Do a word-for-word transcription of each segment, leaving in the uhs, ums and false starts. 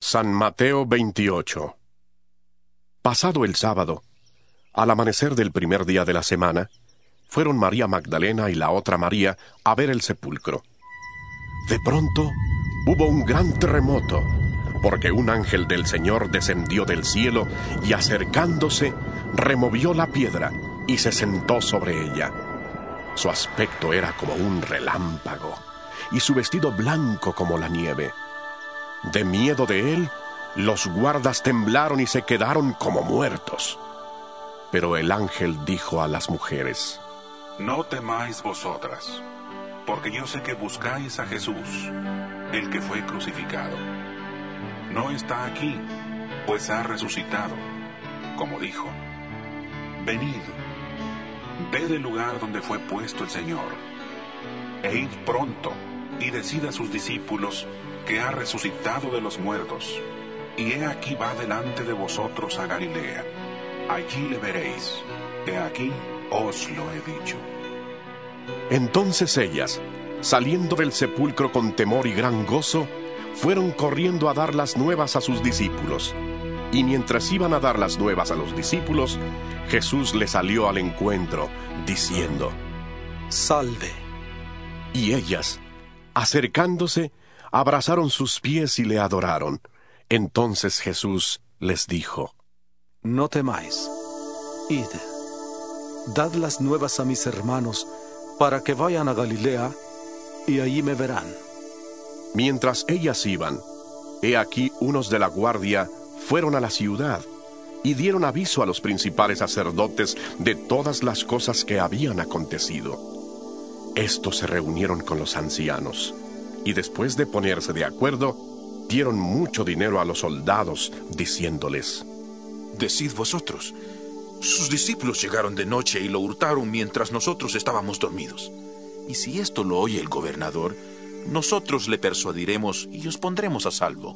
San Mateo veintiocho. Pasado el sábado, al amanecer del primer día de la semana, fueron María Magdalena y la otra María a ver el sepulcro. De pronto, hubo un gran terremoto, porque un ángel del Señor descendió del cielo y, acercándose, removió la piedra y se sentó sobre ella. Su aspecto era como un relámpago, y su vestido blanco como la nieve. De miedo de él, los guardas temblaron y se quedaron como muertos. Pero el ángel dijo a las mujeres: No temáis vosotras, porque yo sé que buscáis a Jesús, el que fue crucificado. No está aquí, pues ha resucitado, como dijo. Venid, ved el lugar donde fue puesto el Señor, e id pronto y decid a sus discípulos que ha resucitado de los muertos, y he aquí va delante de vosotros a Galilea. Allí le veréis. He aquí os lo he dicho. Entonces ellas, saliendo del sepulcro con temor y gran gozo, fueron corriendo a dar las nuevas a sus discípulos. Y mientras iban a dar las nuevas a los discípulos, Jesús les salió al encuentro, diciendo: Salve. Y ellas, acercándose, abrazaron sus pies y le adoraron. Entonces Jesús les dijo: No temáis. Id, dad las nuevas a mis hermanos, para que vayan a Galilea, y allí me verán. Mientras ellas iban, he aquí unos de la guardia fueron a la ciudad, y dieron aviso a los principales sacerdotes de todas las cosas que habían acontecido. Estos se reunieron con los ancianos, y después de ponerse de acuerdo, dieron mucho dinero a los soldados, diciéndoles: Decid vosotros, sus discípulos llegaron de noche y lo hurtaron mientras nosotros estábamos dormidos. Y si esto lo oye el gobernador, nosotros le persuadiremos y os pondremos a salvo.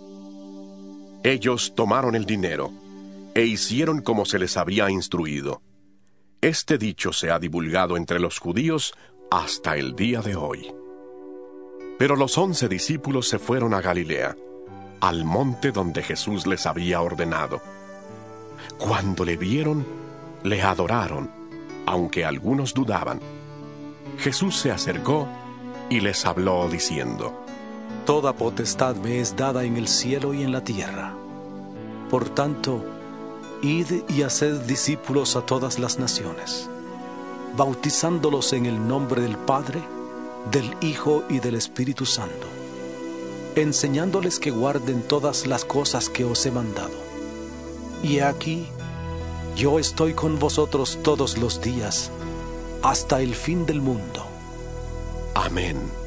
Ellos tomaron el dinero, e hicieron como se les había instruido. Este dicho se ha divulgado entre los judíos hasta el día de hoy. Pero los once discípulos se fueron a Galilea, al monte donde Jesús les había ordenado. Cuando le vieron, le adoraron, aunque algunos dudaban. Jesús se acercó y les habló diciendo: Toda potestad me es dada en el cielo y en la tierra. Por tanto, id y haced discípulos a todas las naciones, bautizándolos en el nombre del Padre, del Hijo y del Espíritu Santo, enseñándoles que guarden todas las cosas que os he mandado. Y aquí, yo estoy con vosotros todos los días, hasta el fin del mundo. Amén.